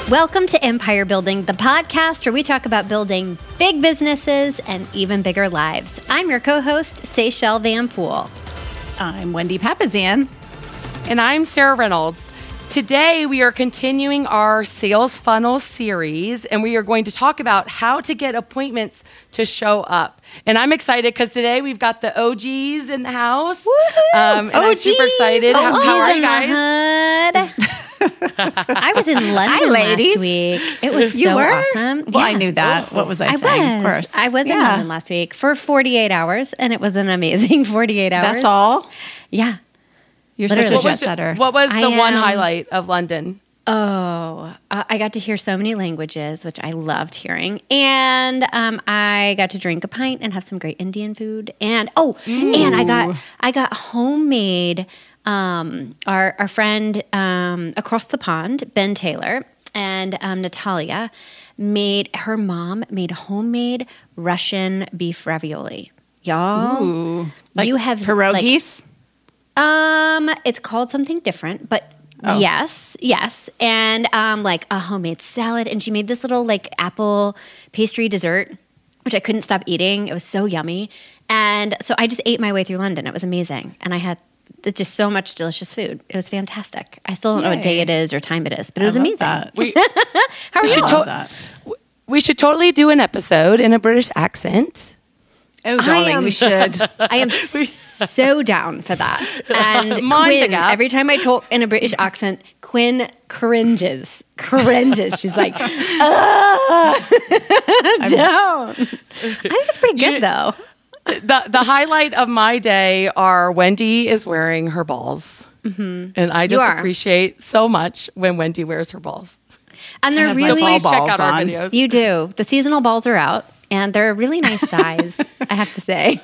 Welcome to Empire Building, the podcast where we talk about building big businesses and even bigger lives. I'm your co-host, Seychelle Van Pool. I'm Wendy Papazian. And I'm Sarah Reynolds. Today, we are continuing our sales funnel series, and we are going to talk about how to get appointments to show up. And I'm excited because today we've got the OGs in the house. And I'm super excited. How are you guys? I was in London last week. It was You so were? awesome. Well, I knew that. What was I saying? Of course. I was in London last week for 48 hours, and it was an amazing 48 hours. That's all? Yeah. You're Literally. such a jet setter. What was the I one am. highlight of London? I got to hear so many languages, which I loved hearing. And I got to drink a pint and have some great Indian food. And and I got homemade. Our friend across the pond, Ben Taylor, and Natalia her mom made homemade Russian beef ravioli. Y'all, Ooh. Like you have pierogies? it's called something different, but yes. And like a homemade salad. And she made this little like apple pastry dessert, which I couldn't stop eating. It was so yummy. And so I just ate my way through London. It was amazing. And I had just so much delicious food. It was fantastic. I still don't know what day it is or time it is, but it was amazing. That. How are you? We should totally do an episode in a British accent. Oh, darling, we should. I am so down for that. And Mind the Quinn, gap. every time I talk in a British accent, Quinn cringes. She's like, down. I think it's pretty good though. The highlight of my day are Wendy is wearing her balls. Mm-hmm. And I just appreciate so much when Wendy wears her balls. And they're I have my really, fall Please check balls out our on. videos. you do. The seasonal balls are out and they're a really nice size, I have to say.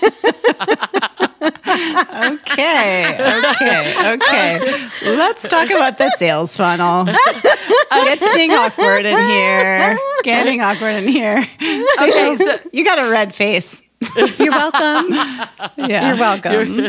Okay. Let's talk about the sales funnel. Getting awkward in here. Okay, so, You got a red face. You're welcome. Yeah. You're welcome.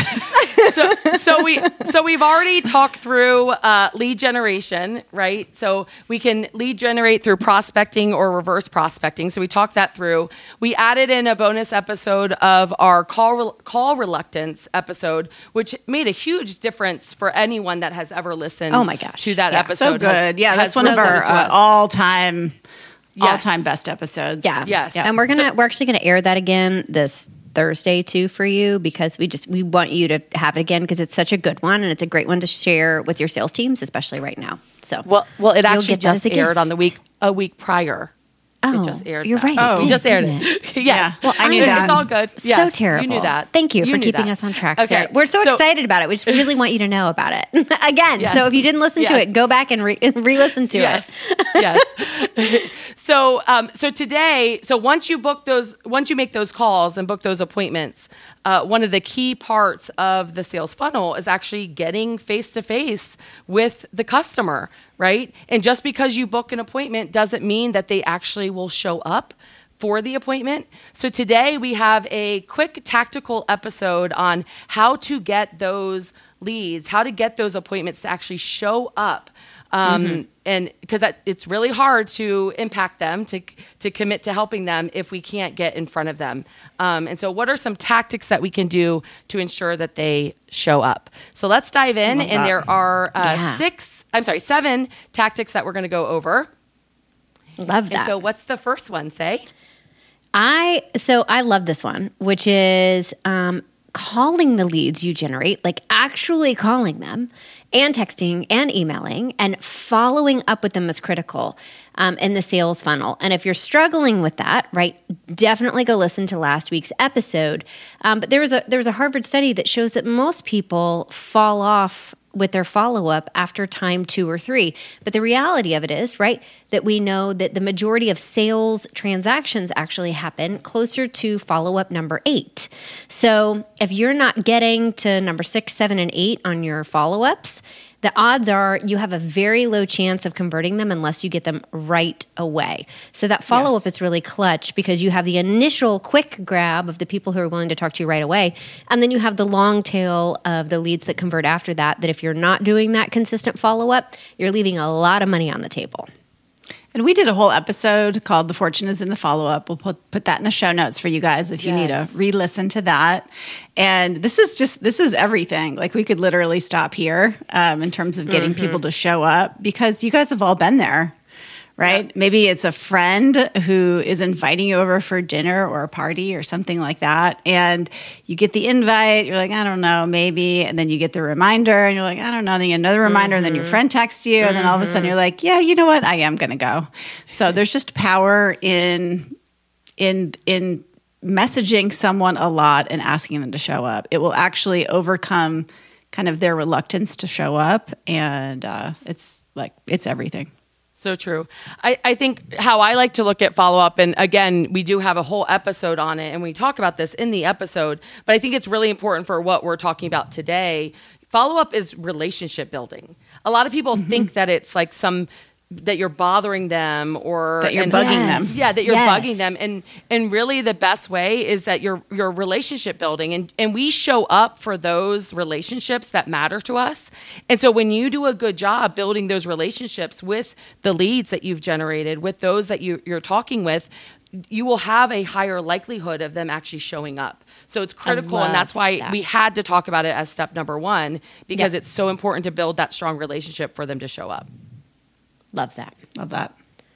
so we've already talked through lead generation, right? So we can lead generate through prospecting or reverse prospecting. So we talked that through. We added in a bonus episode of our call reluctance episode, which made a huge difference for anyone that has ever listened. Oh my gosh. To that Yeah, episode. So good. That's one of our all-time best episodes. Yeah. Yes. And we're actually gonna air that again this Thursday too for you because we want you to have it again because it's such a good one and it's a great one to share with your sales teams, especially right now. So Well, it You'll actually get that as just a aired gift. on a week prior. Oh, It just aired. you're that. right. Oh. It We just did, aired didn't it. Yes. Yeah. Well, I knew that. It's all good. So Yes, terrible. You knew that. Thank you for knew keeping that. us on track, Okay. Sarah. We're so excited about it. We just really want you to know about it. Again, Yes. so if you didn't listen to Yes. it, go back and re-listen to Yes. Yes. So today, once you make those calls and book those appointments, one of the key parts of the sales funnel is actually getting face-to-face with the customer, right? And just because you book an appointment doesn't mean that they actually will show up for the appointment. So today we have a quick tactical episode on how to get those leads, how to get those appointments to actually show up. And because it's really hard to impact them, to commit to helping them if we can't get in front of them. And so what are some tactics that we can do to ensure that they show up? So let's dive in. And there are 7 tactics that we're going to go over. Love that. And so what's the first one, Say? I love this one, which is calling the leads you generate, like actually calling them and texting and emailing and following up with them is critical in the sales funnel. And if you're struggling with that, right, definitely go listen to last week's episode. But there was a Harvard study that shows that most people fall off with their follow-up after time 2 or 3. But the reality of it is, right, that we know that the majority of sales transactions actually happen closer to follow-up number 8. So if you're not getting to number 6, 7, and 8 on your follow-ups, the odds are you have a very low chance of converting them unless you get them right away. So that follow-up is really clutch because you have the initial quick grab of the people who are willing to talk to you right away, and then you have the long tail of the leads that convert after that, that if you're not doing that consistent follow-up, you're leaving a lot of money on the table. And we did a whole episode called The Fortune is in the Follow-Up. We'll put that in the show notes for you guys if you need to re-listen to that. And this is everything. Like we could literally stop here in terms of getting people to show up because you guys have all been there. Right? Yep. Maybe it's a friend who is inviting you over for dinner or a party or something like that. And you get the invite. You're like, I don't know, maybe. And then you get the reminder and you're like, I don't know. Then you get another reminder and then your friend texts you. And then all of a sudden you're like, yeah, you know what? I am going to go. So there's just power in messaging someone a lot and asking them to show up. It will actually overcome kind of their reluctance to show up. And it's everything. So true. I think how I like to look at follow-up, and again, we do have a whole episode on it, and we talk about this in the episode, but I think it's really important for what we're talking about today. Follow-up is relationship building. A lot of people think that it's like that you're bothering them or that you're bugging them. Yeah, that you're bugging them. And really the best way is that you're relationship building. And we show up for those relationships that matter to us. And so when you do a good job building those relationships with the leads that you've generated, with those that you're talking with, you will have a higher likelihood of them actually showing up. So it's critical, and that's why we had to talk about it as step number 1, because it's so important to build that strong relationship for them to show up. Love that. Love that.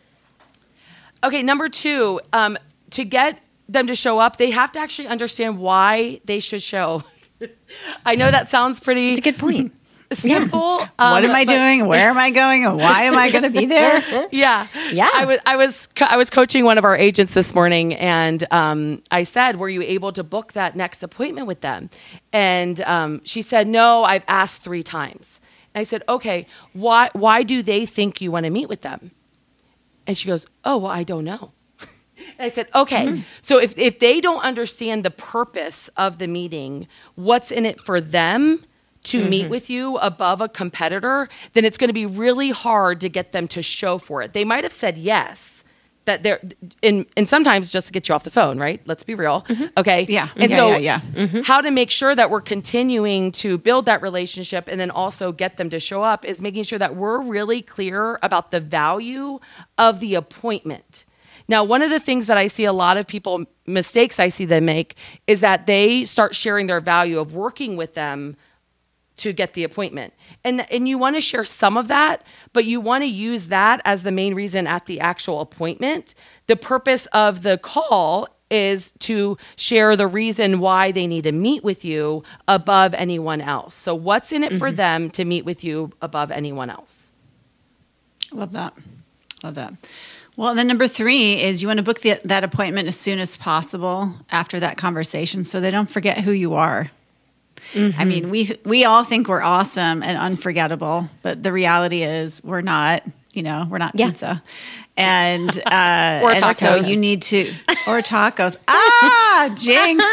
Okay, number 2, to get them to show up, they have to actually understand why they should show. I know that sounds pretty... It's a good point. Simple. What am I doing? Where am I going? And why am I going to be there? Yeah. I was coaching one of our agents this morning, and I said, "Were you able to book that next appointment with them?" And she said, "No, I've asked 3 times." And I said, "Okay, why do they think you want to meet with them?" And she goes, "Oh, well, I don't know." And I said, "Okay, so if they don't understand the purpose of the meeting, what's in it for them to meet with you above a competitor, then it's going to be really hard to get them to show for it. They might have said yes, that they're and sometimes just to get you off the phone, right? Let's be real. Okay. Yeah. And how to make sure that we're continuing to build that relationship and then also get them to show up is making sure that we're really clear about the value of the appointment. Now, one of the things that I see a lot of mistakes I see them make is that they start sharing their value of working with them to get the appointment. And you want to share some of that, but you want to use that as the main reason at the actual appointment. The purpose of the call is to share the reason why they need to meet with you above anyone else. So what's in it for them to meet with you above anyone else? Love that. Love that. Well, then number 3 is you want to book that appointment as soon as possible after that conversation so they don't forget who you are. I mean, we all think we're awesome and unforgettable, but the reality is we're not. We're not pizza, and or tacos. And so you need to or tacos. Jinx!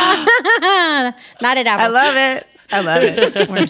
Not at all. I love it. We're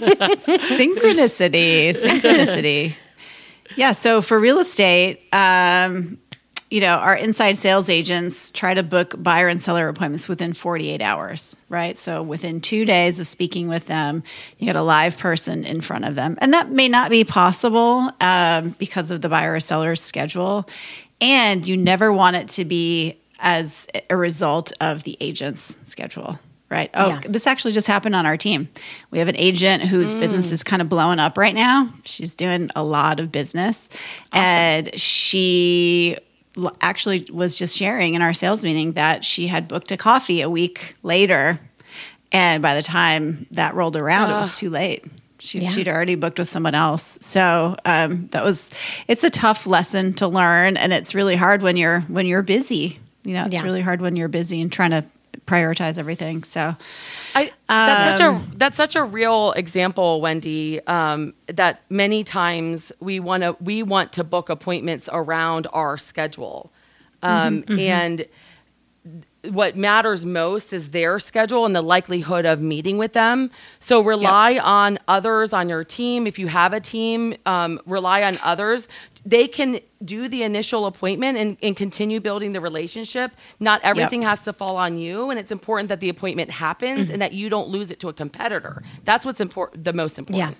synchronicity. Yeah. So for real estate, our inside sales agents try to book buyer and seller appointments within 48 hours, right? So within 2 days of speaking with them, you get a live person in front of them. And that may not be possible because of the buyer or seller's schedule. And you never want it to be as a result of the agent's schedule, right? This actually just happened on our team. We have an agent whose business is kind of blowing up right now. She's doing a lot of business. Awesome. And she actually was just sharing in our sales meeting that she had booked a coffee a week later. And by the time that rolled around, it was too late. She'd already booked with someone else. So it's a tough lesson to learn. And it's really hard when you're busy. It's really hard when you're busy and trying to prioritize everything. So that's such a real example, Wendy, that many times we want to book appointments around our schedule. And what matters most is their schedule and the likelihood of meeting with them. So rely on others on your team. If you have a team, rely on others. They can do the initial appointment and continue building the relationship. Not everything has to fall on you. And it's important that the appointment happens and that you don't lose it to a competitor. That's what's important, the most important.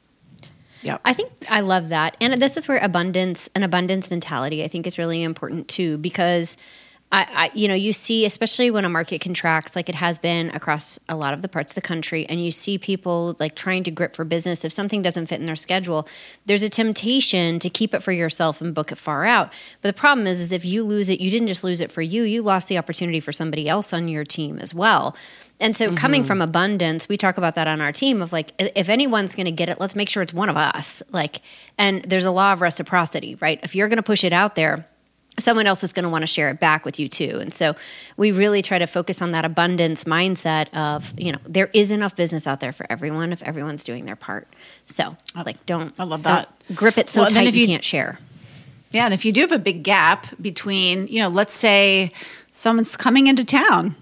Yep. I think I love that. And this is where an abundance mentality, I think, is really important too, because you see, especially when a market contracts like it has been across a lot of the parts of the country, and you see people like trying to grip for business. If something doesn't fit in their schedule, there's a temptation to keep it for yourself and book it far out. But the problem is if you lose it, you didn't just lose it for you, you lost the opportunity for somebody else on your team as well. And so coming from abundance, we talk about that on our team of like, if anyone's going to get it, let's make sure it's one of us. Like, and there's a law of reciprocity, right? If you're going to push it out there, someone else is going to want to share it back with you too. And so we really try to focus on that abundance mindset of, there is enough business out there for everyone if everyone's doing their part. So like, I love that. Don't grip it so tight you can't share. Yeah. And if you do have a big gap between, let's say someone's coming into town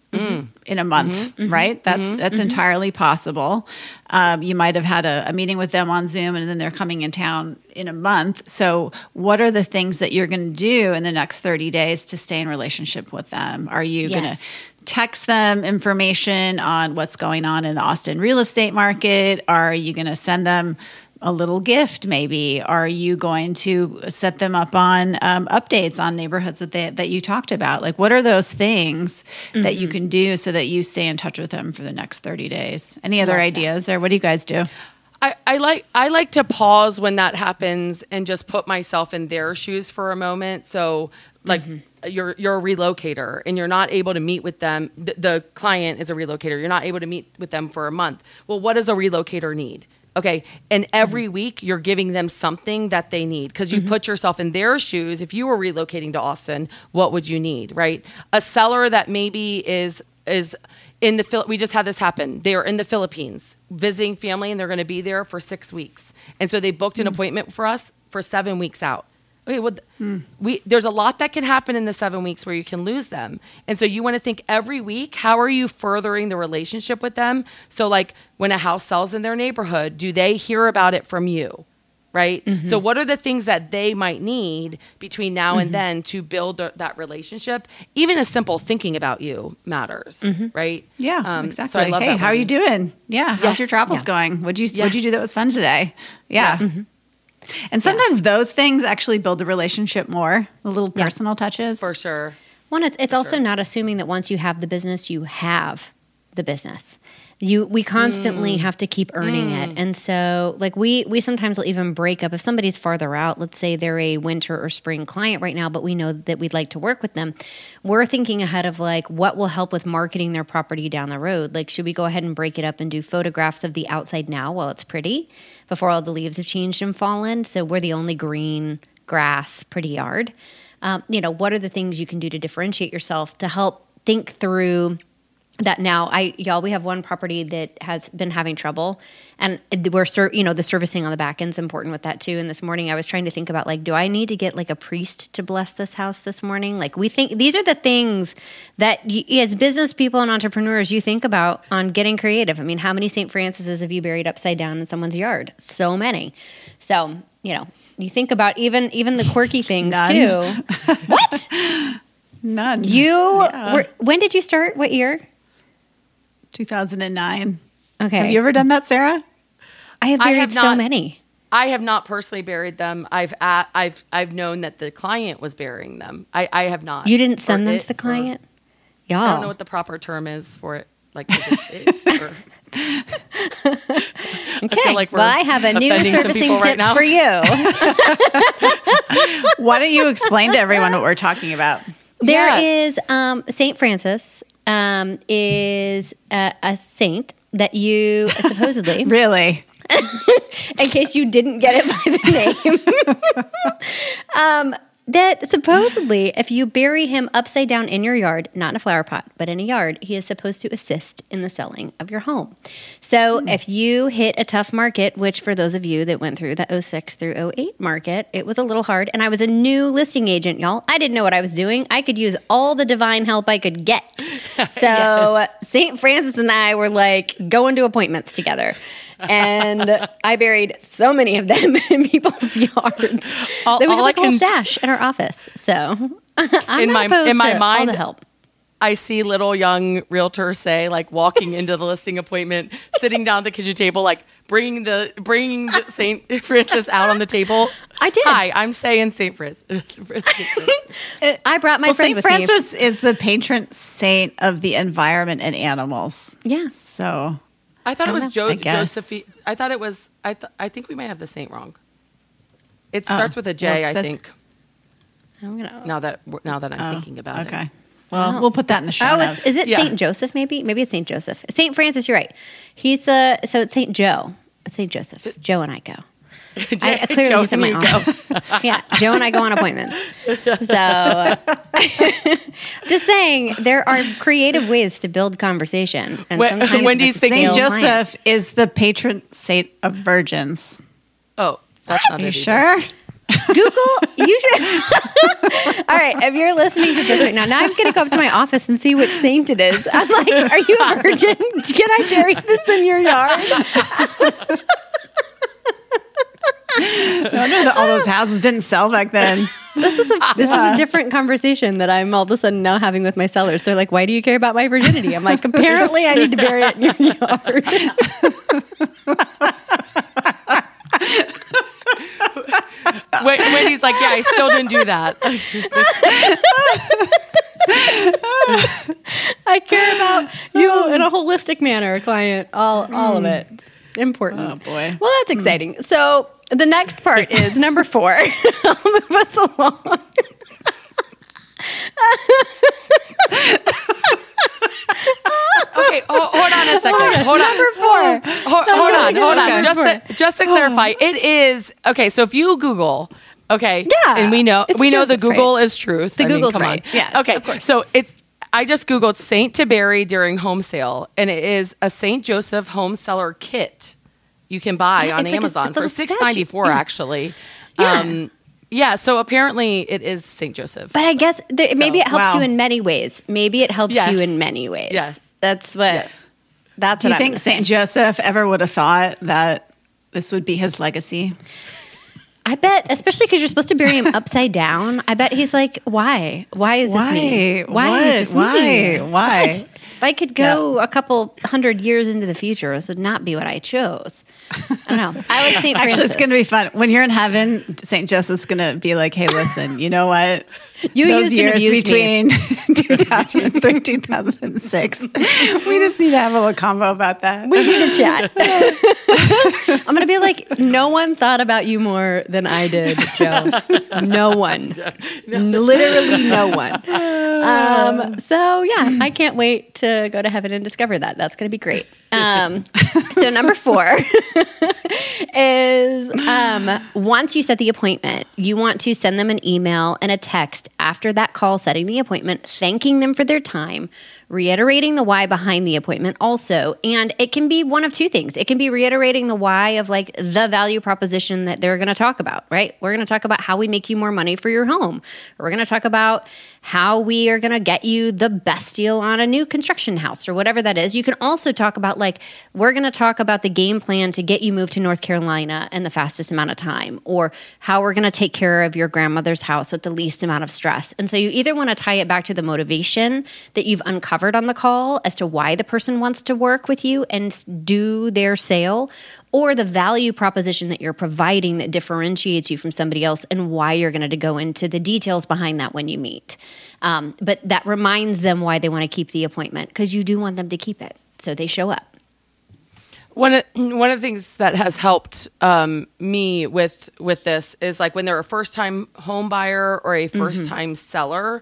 in a month, right? That's entirely possible. You might have had a meeting with them on Zoom and then they're coming in town in a month. So what are the things that you're going to do in the next 30 days to stay in relationship with them? Are you going to text them information on what's going on in the Austin real estate market? Are you going to send them a little gift maybe? Are you going to set them up on updates on neighborhoods that you talked about? Like, what are those things that you can do so that you stay in touch with them for the next 30 days? Any other ideas there? What do you guys do? I like to pause when that happens and just put myself in their shoes for a moment. So like you're a relocator and you're not able to meet with them. The client is a relocator. You're not able to meet with them for a month. Well, what does a relocator need? Okay. And every week you're giving them something that they need because you put yourself in their shoes. If you were relocating to Austin, what would you need, right? A seller that maybe is in the we just had this happen. They're in the Philippines visiting family and they're going to be there for 6 weeks. And so they booked an appointment for us for 7 weeks out. Okay, well, there's a lot that can happen in the 7 weeks where you can lose them. And so you want to think every week, how are you furthering the relationship with them? So like when a house sells in their neighborhood, do they hear about it from you? Right? So what are the things that they might need between now and then to build that relationship? Even a simple thinking about you matters, right? Yeah, exactly. So I love hey, that how are you doing? Yeah, how's your travels going? What'd you do that was fun today? Yeah. And sometimes those things actually build the relationship more, the little personal touches. For sure. One, it's also not assuming that once you have the business, you have the business. We constantly have to keep earning it. And so like we sometimes will even break up if somebody's farther out, let's say they're a winter or spring client right now, but we know that we'd like to work with them. We're thinking ahead of like what will help with marketing their property down the road. Like, should we go ahead and break it up and do photographs of the outside now while it's pretty before all the leaves have changed and fallen? So we're the only green grass, pretty yard. What are the things you can do to differentiate yourself to help think through that now? We have one property that has been having trouble, and we're the servicing on the back end is important with that too. And this morning I was trying to think about like, do I need to get like a priest to bless this house this morning? Like, we think these are the things that as business people and entrepreneurs, you think about on getting creative. I mean, how many St. Francis's have you buried upside down in someone's yard? So many. So, you think about even the quirky things too. What? None. When did you start? What year? 2009. Okay. Have you ever done that, Sarah? I have buried so many. I have not personally buried them. I've known that the client was burying them. I have not. You didn't send them to the client? Y'all. I don't know what the proper term is for it. Like, okay. I have a new servicing tip for you. Why don't you explain to everyone what we're talking about? There is St. Francis is a saint that you supposedly really, in case you didn't get it by the name, that supposedly if you bury him upside down in your yard, not in a flower pot, but in a yard, he is supposed to assist in the selling of your home. So if you hit a tough market, which for those of you that went through the 06 through 08 market, it was a little hard. And I was a new listing agent, y'all. I didn't know what I was doing. I could use all the divine help I could get. So St. Francis and I were like going to appointments together. And I buried so many of them in people's yards that we have a whole stash at our office. So I'm in not my opposed in my to mind, all the help. I see little young realtors say, like, walking into the listing appointment, sitting down at the kitchen table, like bringing the St. Francis out on the table. I did. Hi, I'm saying St. Francis. I brought my friend St. with Francis is the patron saint of the environment and animals. me. Yeah. So I thought it was I guess. Josephine. I thought it was. I think we might have the saint wrong. It starts with a J, well, it I says- think. I'm gonna. Now that I'm thinking about it. okay. Well, we'll put that in the show notes. Is it Yeah. Saint Joseph? Maybe it's Saint Joseph. Saint Francis. You're right. He's the it's Saint Joe. Saint Joseph. Joe and I go. I clearly Joe he's in and my you go. office. Yeah, Joe and I go on appointments. So, just saying, there are creative ways to build conversation, and sometimes Wendy's it's thinking a Saint stale plan. Joseph is the patron saint of virgins. Oh, that's not Are you it either. sure? Google, you should. All right, if you're listening to this right now, I'm going to go up to my office and see which saint it is. I'm like, are you a virgin? Can I bury this in your yard? No wonder that all those houses didn't sell back then. This is a different conversation that I'm all of a sudden now having with my sellers. They're like, why do you care about my virginity? I'm like, apparently I need to bury it in your yard. Wendy's like, yeah, I still didn't do that. I care about you in a holistic manner, client. All of it. It's important. Oh, boy. Well, that's exciting. So the next part is number 4. I'll move us along. Okay, hold on a second. Hold on. Number 4. Hold on. Okay. Just to clarify, it is okay. So if you Google, okay, Yeah, and we know it's the Joseph, Google right? is truth. The I mean, Google's come on. right. Yes, Okay. of course. So I just Googled Saint to bury during home sale, and it is a Saint Joseph home seller kit you can buy Yeah, on it's like Amazon it's a for little $6.94 statue. actually. Yeah. Yeah. So apparently it is Saint Joseph. But I guess maybe it helps wow. you in many ways. Maybe it helps Yes. you in many ways. Yes. That's what. Yes. That's Do what you I'm think gonna say. Saint Joseph ever would have thought that this would be his legacy? I bet, especially because you're supposed to bury him upside down. I bet he's like, why? Why is this me? Why? is this me? Why? If I could go a couple 100 years into the future, this would not be what I chose. I don't know. I like St. Francis. Actually, it's going to be fun. When you're in heaven, St. Joseph's going to be like, hey, listen, you know what? You Those used and years abused me. between 2003 2006. We just need to have a little combo about that. We need to chat. I'm going to be like, no one thought about you more than I did, Joe. No one. Literally no one. So, yeah, I can't wait to go to heaven and discover that. That's going to be great. So number 4 is once you set the appointment, you want to send them an email and a text after that call, setting the appointment, thanking them for their time, reiterating the why behind the appointment also. And it can be one of two things. It can be reiterating the why of like the value proposition that they're going to talk about, right? We're going to talk about how we make you more money for your home. Or we're going to talk about how we are going to get you the best deal on a new construction house or whatever that is. You can also talk about like, we're going to talk about the game plan to get you moved to North Carolina in the fastest amount of time, or how we're going to take care of your grandmother's house with the least amount of stress. And so you either want to tie it back to the motivation that you've uncovered on the call as to why the person wants to work with you and do their sale, or the value proposition that you're providing that differentiates you from somebody else and why you're going to go into the details behind that when you meet. But that reminds them why they want to keep the appointment, because you do want them to keep it. So they show up. One of the things that has helped me with this is like when they're a first time home buyer or a first time seller,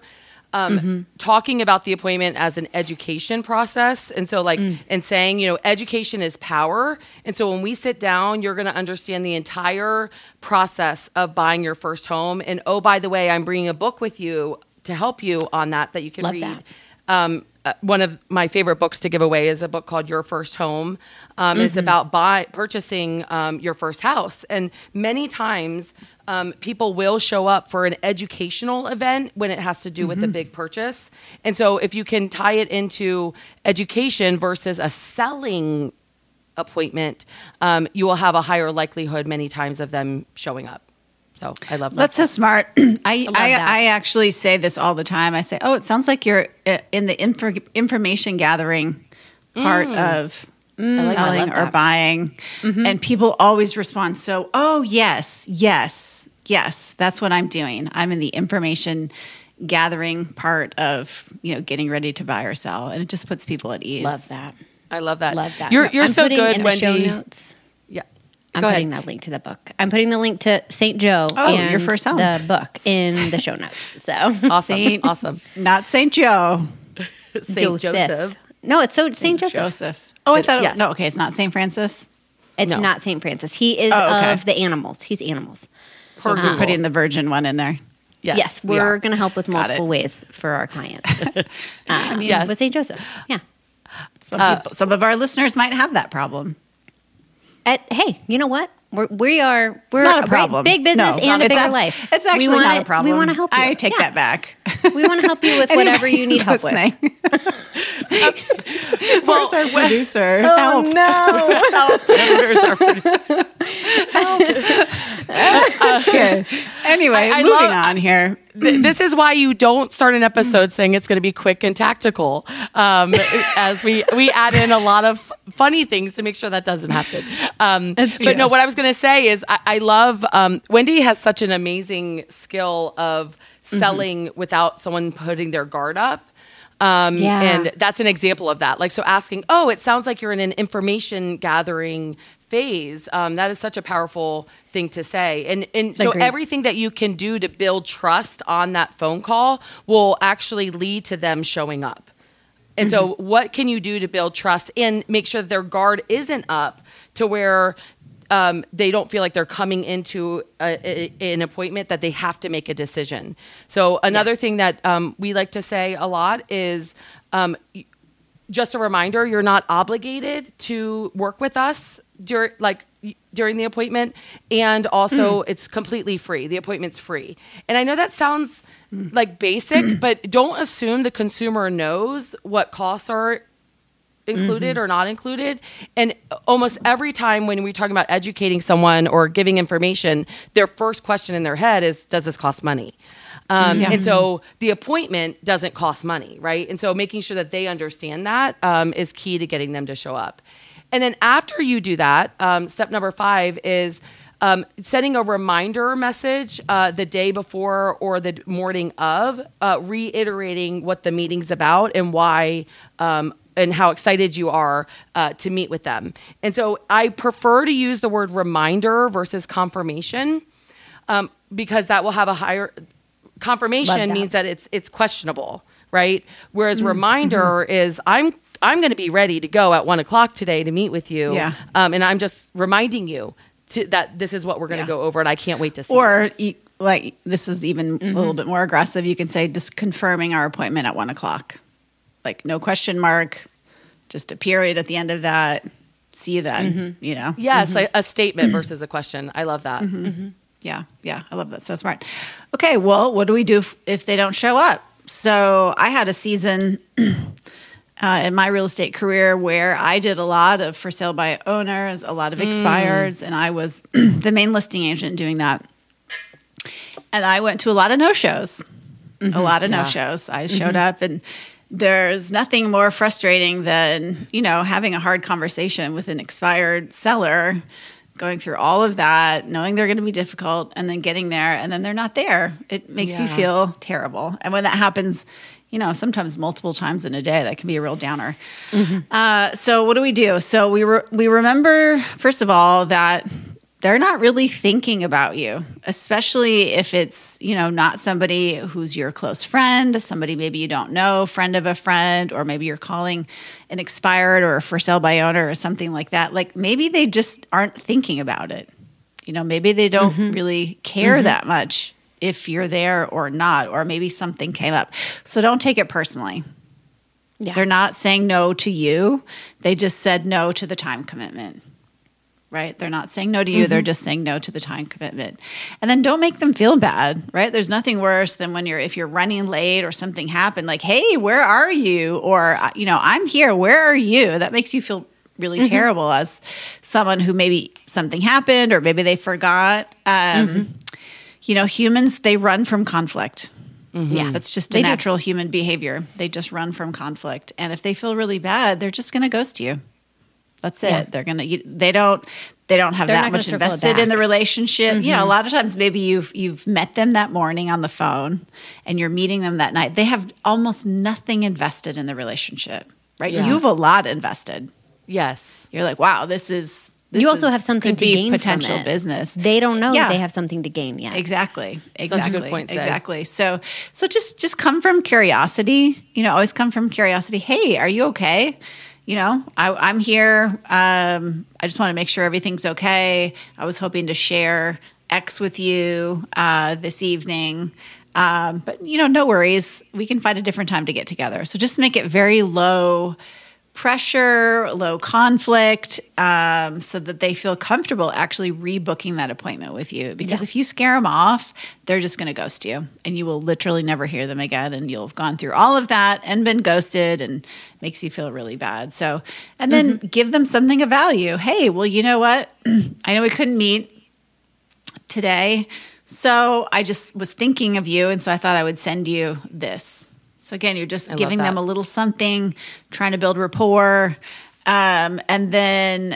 talking about the appointment as an education process. And so and saying, education is power. And so when we sit down, you're going to understand the entire process of buying your first home. And oh, by the way, I'm bringing a book with you to help you on that you can Love read. that. One of my favorite books to give away is a book called Your First Home. It's about purchasing your first house. And many times people will show up for an educational event when it has to do with a big purchase. And so if you can tie it into education versus a selling appointment, you will have a higher likelihood many times of them showing up. So I love that. That's so smart. I that. actually say this all the time. I say, oh, it sounds like you're in the information gathering part of selling or buying. And people always respond so, oh, yes, that's what I'm doing. I'm in the information gathering part of, getting ready to buy or sell. And it just puts people at ease. Love that. I love that. Love that. You're I'm so putting good, in Wendy. the show notes. Yeah. I'm Go putting ahead. that link to the book. I'm putting the link to St. Joe and Your First Home. the book in the show notes. So Awesome. Awesome. Not St. Joe. St. Joseph. No, it's St. Joseph. Joseph. Oh, I thought yes. no. Okay, it's not St. Francis. It's No. not St. Francis. He is okay. of the animals. He's animals. So we're putting the Virgin one in there. Yes, we we're are. Going to help with Got multiple it. ways for our clients. Yes. With St. Joseph. Yeah. Some of our listeners might have that problem. Hey, you know what? We're Not a problem. Big business No, and a it's bigger abs- life. It's actually We want not it- a problem. We want to help you. I take Yeah. that back. We want to help you with whatever you need help with. Listening. Where's our producer? Oh Help. no! Okay. Anyway, I moving love- on here. This is why you don't start an episode saying it's going to be quick and tactical, as we add in a lot of funny things to make sure that doesn't happen. But no, what I was going to say is I love Wendy has such an amazing skill of selling without someone putting their guard up. And that's an example of that. So asking, oh, it sounds like you're in an information gathering phase. That is such a powerful thing to say. And so Agreed. everything that you can do to build trust on that phone call will actually lead to them showing up. And so what can you do to build trust and make sure that their guard isn't up to where they don't feel like they're coming into an appointment that they have to make a decision. So another thing that we like to say a lot is just a reminder, you're not obligated to work with us during the appointment. And also it's completely free. The appointment's free. And I know that sounds like basic, but don't assume the consumer knows what costs are included or not included. And almost every time when we're talking about educating someone or giving information, their first question in their head is, does this cost money? And so the appointment doesn't cost money, right? And so making sure that they understand that is key to getting them to show up. And then after you do that, step number 5 is sending a reminder message the day before or the morning of, reiterating what the meeting's about and why and how excited you are to meet with them. And so I prefer to use the word reminder versus confirmation because that will have a higher... Confirmation means that it's questionable, right? Whereas reminder is I'm going to be ready to go at 1:00 today to meet with you. Yeah. And I'm just reminding you that this is what we're going to go over and I can't wait to see. Or this is even a little bit more aggressive. You can say just confirming our appointment at 1:00. No question mark, just a period at the end of that. See you then, Yes, a statement versus a question. I love that. Yeah, I love that. So smart. Okay, well, what do we do if they don't show up? So I had a season in my real estate career where I did a lot of for sale by owners, a lot of expireds, and I was the main listing agent doing that. And I went to a lot of no-shows, no-shows. I showed up, and there's nothing more frustrating than, having a hard conversation with an expired seller, going through all of that, knowing they're going to be difficult, and then getting there, and then they're not there. It makes you feel terrible. And when that happens, sometimes multiple times in a day, that can be a real downer. So what do we do? So we remember, first of all, that they're not really thinking about you, especially if it's, not somebody who's your close friend, somebody maybe you don't know, friend of a friend, or maybe you're calling an expired or a for sale by owner or something like that. Like maybe they just aren't thinking about it. Maybe they don't really care that much if you're there or not, or maybe something came up. So don't take it personally. Yeah. They're not saying no to you. They just said no to the time commitment. Right? They're not saying no to you. They're just saying no to the time commitment. And then don't make them feel bad, right? There's nothing worse than if you're running late or something happened, like, hey, where are you? Or, I'm here. Where are you? That makes you feel really terrible as someone who maybe something happened or maybe they forgot. Humans, they run from conflict. Yeah, that's just a natural human behavior. They just run from conflict. And if they feel really bad, they're just going to ghost you. That's it. Yeah. They don't have that much invested in the relationship. Yeah, a lot of times maybe you've met them that morning on the phone and you're meeting them that night. They have almost nothing invested in the relationship, right? Yeah. You have a lot invested. Yes. You're like, wow, this you also have something to gain potential from it. Business. They don't know they have something to gain yet. Exactly. Such a good point. Exactly. So just come from curiosity. Always come from curiosity. Hey, are you okay? I'm here. I just want to make sure everything's okay. I was hoping to share X with you this evening. But, no worries. We can find a different time to get together. So just make it very low pressure, low conflict, so that they feel comfortable actually rebooking that appointment with you. Because if you scare them off, they're just going to ghost you and you will literally never hear them again. And you'll have gone through all of that and been ghosted and makes you feel really bad. So, and then give them something of value. Hey, well, you know what? I know we couldn't meet today. So I just was thinking of you. And so I thought I would send you this. So again, you're just giving them a little something, trying to build rapport, and then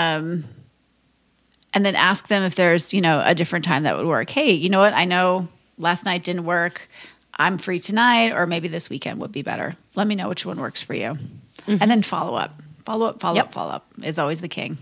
ask them if there's a different time that would work. Hey, you know what? I know last night didn't work. I'm free tonight, or maybe this weekend would be better. Let me know which one works for you, and then follow up. Follow up is always the king.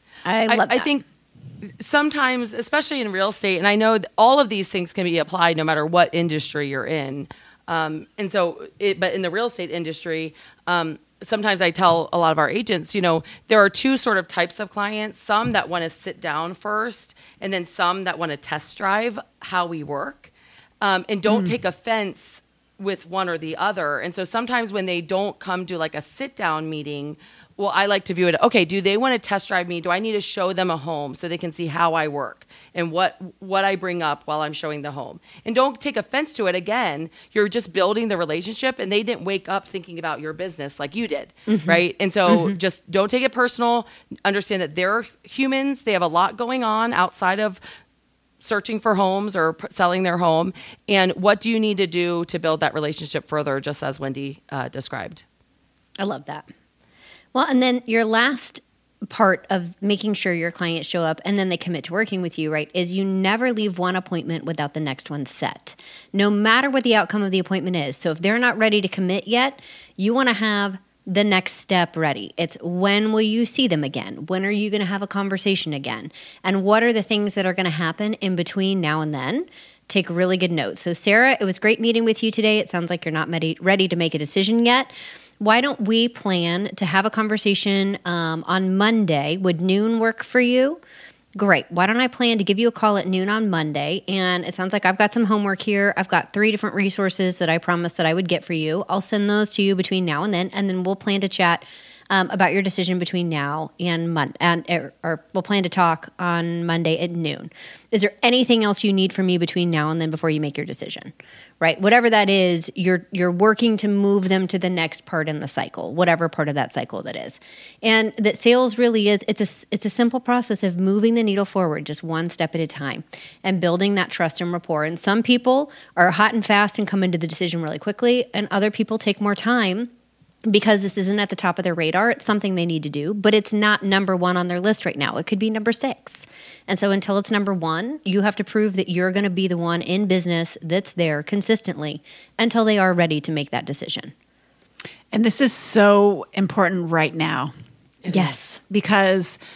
I love that. I think sometimes, especially in real estate, and I know all of these things can be applied no matter what industry you're in. But in the real estate industry, sometimes I tell a lot of our agents, there are two sort of types of clients, some that want to sit down first, and then some that want to test drive how we work, and don't take offense with one or the other. And so sometimes when they don't come to like a sit down meeting, well, I like to view it, okay, do they want to test drive me? Do I need to show them a home so they can see how I work and what I bring up while I'm showing the home? And don't take offense to it. Again, you're just building the relationship, and they didn't wake up thinking about your business like you did, right? And so just don't take it personal. Understand that they're humans. They have a lot going on outside of searching for homes or selling their home. And what do you need to do to build that relationship further, just as Wendy described? I love that. Well, and then your last part of making sure your clients show up and then they commit to working with you, right, is you never leave one appointment without the next one set, no matter what the outcome of the appointment is. So if they're not ready to commit yet, you want to have the next step ready. It's when will you see them again? When are you going to have a conversation again? And what are the things that are going to happen in between now and then? Take really good notes. So Sarah, it was great meeting with you today. It sounds like you're not ready to make a decision yet. Why don't we plan to have a conversation on Monday? Would noon work for you? Great. Why don't I plan to give you a call at noon on Monday? And it sounds like I've got some homework here. I've got 3 different resources that I promised that I would get for you. I'll send those to you between now and then we'll plan to chat about your decision between now and Monday, or we'll plan to talk on Monday at noon. Is there anything else you need from me between now and then before you make your decision? Right? Whatever that is, you're working to move them to the next part in the cycle, whatever part of that cycle that is. And that sales really is, it's a simple process of moving the needle forward just one step at a time and building that trust and rapport. And some people are hot and fast and come into the decision really quickly, and other people take more time because this isn't at the top of their radar. It's something they need to do, but it's not number 1 on their list right now. It could be number 6. And so until it's number 1, you have to prove that you're going to be the one in business that's there consistently until they are ready to make that decision. And this is so important right now. Yes. Because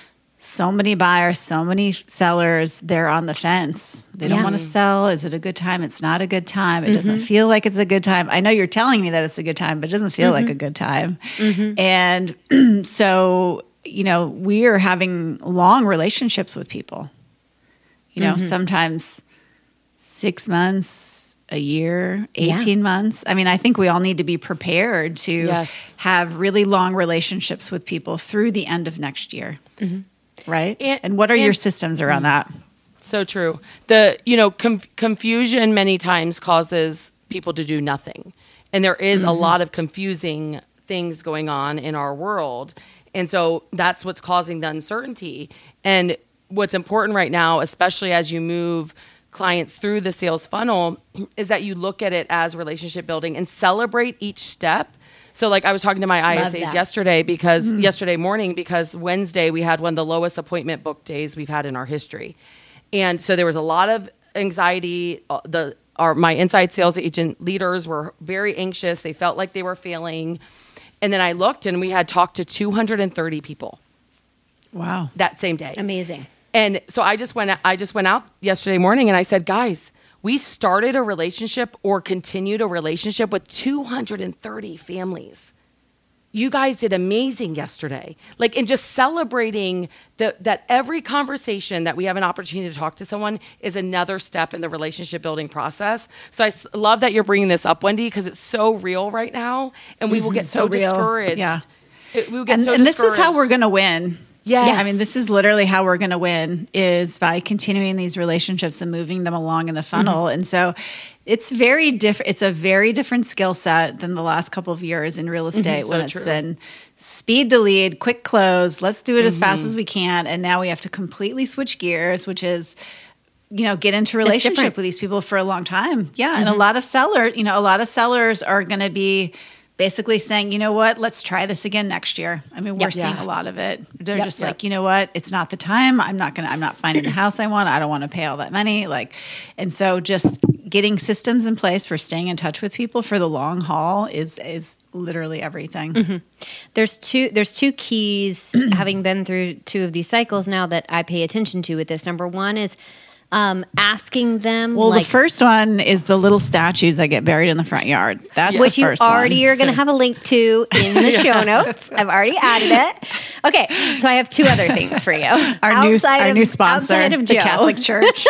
so many buyers, so many sellers, they're on the fence. They don't want to sell. Is it a good time? It's not a good time. It doesn't feel like it's a good time. I know you're telling me that it's a good time, but it doesn't feel like a good time. And so, we are having long relationships with people, sometimes 6 months, a year, 18 months. I mean, I think we all need to be prepared to have really long relationships with people through the end of next year. Right? And what are your systems around that? So true. The, confusion many times causes people to do nothing. And there is a lot of confusing things going on in our world. And so that's what's causing the uncertainty. And what's important right now, especially as you move clients through the sales funnel, is that you look at it as relationship building and celebrate each step. So like I was talking to my ISAs yesterday morning, because Wednesday we had one of the lowest appointment book days we've had in our history. And so there was a lot of anxiety. My inside sales agent leaders were very anxious. They felt like they were failing. And then I looked and we had talked to 230 people. Wow. That same day. Amazing. And so I just went out yesterday morning and I said, guys, we started a relationship or continued a relationship with 230 families. You guys did amazing yesterday. And just celebrating that every conversation that we have an opportunity to talk to someone is another step in the relationship building process. So I love that you're bringing this up, Wendy, because it's so real right now. And we will get so discouraged. Yeah. We will get so discouraged. This is how we're going to win. Yes. I mean, this is literally how we're going to win, is by continuing these relationships and moving them along in the funnel. And so it's very different. It's a very different skill set than the last couple of years in real estate, when it's been speed to lead, quick close, let's do it as fast as we can. And now we have to completely switch gears, which is, get into relationship with these people for a long time. Yeah. And a lot of sellers are going to be basically saying, you know what, let's try this again next year. I mean, we're seeing a lot of it. They're just like, you know what, it's not the time. I'm not finding the house I want. I don't want to pay all that money. And so just getting systems in place for staying in touch with people for the long haul is literally everything. There's two keys, having been through 2 of these cycles now, that I pay attention to with this. Number one is asking them. Well, the first one is the little statues that get buried in the front yard. That's which the first you already are going to have a link to in the show notes. I've already added it. Okay, so I have 2 other things for you. Our new sponsor, outside of the Joe. Catholic Church.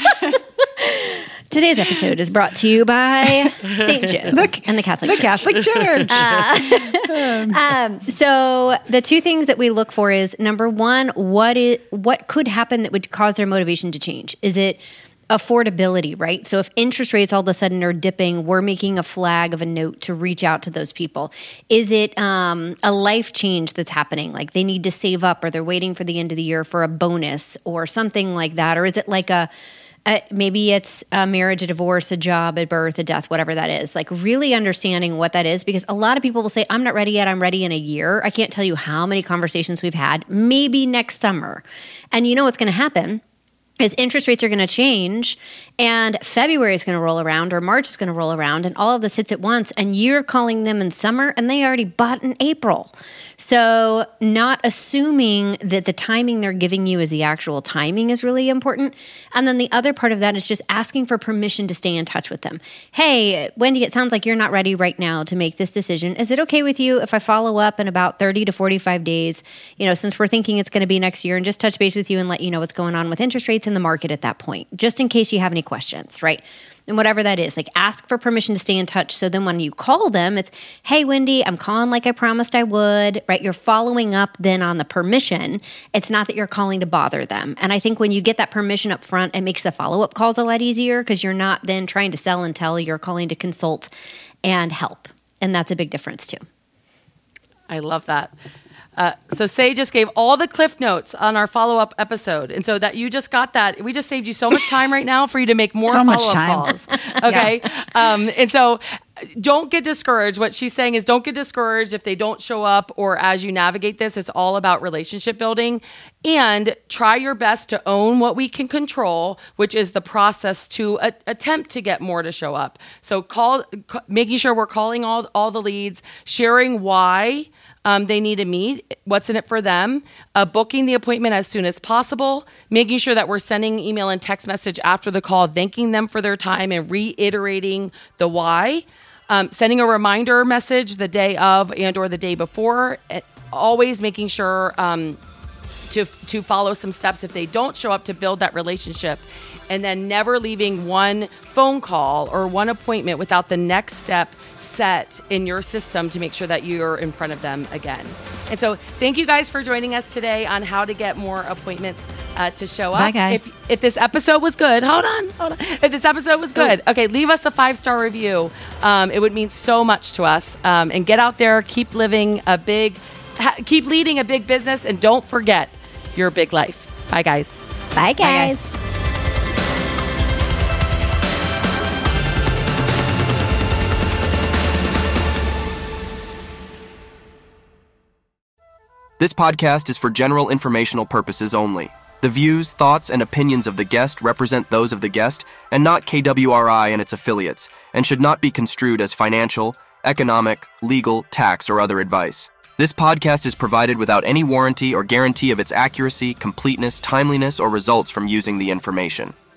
Today's episode is brought to you by St. Joe and the Catholic Church. The Catholic Church. So the 2 things that we look for is, number one, what could happen that would cause their motivation to change? Is it affordability, right? So if interest rates all of a sudden are dipping, we're making a flag of a note to reach out to those people. Is it a life change that's happening? Like they need to save up, or they're waiting for the end of the year for a bonus or something like that? Or is it like maybe it's a marriage, a divorce, a job, a birth, a death, whatever that is. Like really understanding what that is, because a lot of people will say, I'm not ready yet. I'm ready in a year. I can't tell you how many conversations we've had, maybe next summer. And you know what's going to happen is interest rates are going to change, and February is going to roll around, or March is going to roll around, and all of this hits at once, and you're calling them in summer, and they already bought in April. So not assuming that the timing they're giving you is the actual timing is really important. And then the other part of that is just asking for permission to stay in touch with them. Hey, Wendy, it sounds like you're not ready right now to make this decision. Is it okay with you if I follow up in about 30 to 45 days, since we're thinking it's going to be next year, and just touch base with you and let you know what's going on with interest rates in the market at that point, just in case you have any questions, right? And whatever that is, ask for permission to stay in touch. So then when you call them, it's, hey, Wendy, I'm calling like I promised I would, right? You're following up then on the permission. It's not that you're calling to bother them. And I think when you get that permission up front, it makes the follow-up calls a lot easier, because you're not then trying to sell and tell, you're calling to consult and help. And that's a big difference too. I love that. So Say just gave all the cliff notes on our follow-up episode. And so that you just got that. We just saved you so much time right now for you to make more follow-up calls. Okay. And so don't get discouraged. What she's saying is, don't get discouraged if they don't show up, or as you navigate this. It's all about relationship building. And try your best to own what we can control, which is the process to attempt to get more to show up. So making sure we're calling all the leads, sharing why they need to meet, what's in it for them, booking the appointment as soon as possible, making sure that we're sending email and text message after the call, thanking them for their time and reiterating the why, sending a reminder message the day of and or the day before, always making sure to follow some steps if they don't show up to build that relationship, and then never leaving one phone call or one appointment without the next step set in your system to make sure that you're in front of them again. And so thank you guys for joining us today on how to get more appointments to show up. Bye, guys. If this episode was good, hold on. If this episode was good, okay, leave us a 5-star review. It would mean so much to us. And get out there, keep leading a big business, and don't forget your big life. Bye, guys. Bye, guys. Bye, guys. This podcast is for general informational purposes only. The views, thoughts, and opinions of the guest represent those of the guest and not KWRI and its affiliates, and should not be construed as financial, economic, legal, tax, or other advice. This podcast is provided without any warranty or guarantee of its accuracy, completeness, timeliness, or results from using the information.